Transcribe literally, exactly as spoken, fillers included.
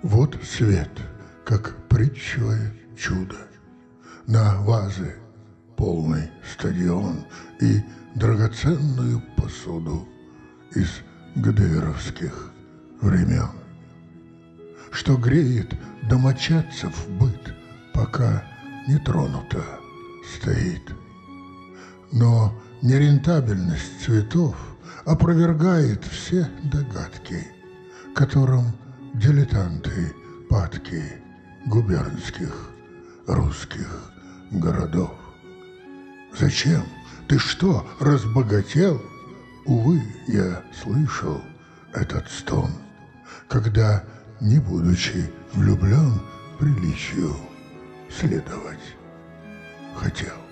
Вот свет, как притчевое чудо, на вазы полный стадион и драгоценную посуду из ГДРовских времен, что греет домочадцев быт, пока не тронуто стоит. Но нерентабельность цветов опровергает все догадки, которым дилетанты падки губернских русских городов. Зачем? Ты что, разбогател? Увы, я слышал этот стон, когда, не будучи влюблен, приличию следовать хотел.